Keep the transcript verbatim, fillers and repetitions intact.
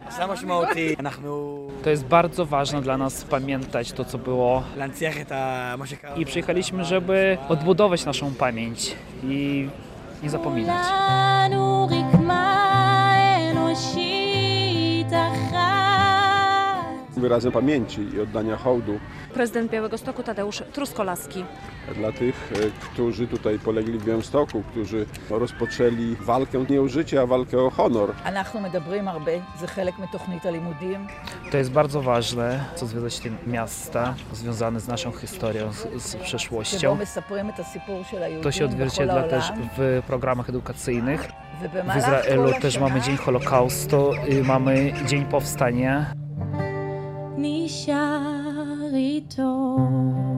To jest bardzo ważne dla nas pamiętać to, co było. I przyjechaliśmy, żeby odbudować naszą pamięć i nie zapominać. Wyrazem pamięci i oddania hołdu Prezydent Białegostoku Tadeusz Truskolaski. dla tych, którzy tutaj polegli w Białymstoku, którzy rozpoczęli walkę nie o życie, a walkę o honor. To jest bardzo ważne, co związać te miasta, związane z naszą historią, z, z przeszłością. To się odzwierciedla też w programach edukacyjnych. W Izraelu też mamy Dzień Holokaustu, mamy Dzień Powstania. נשאר איתו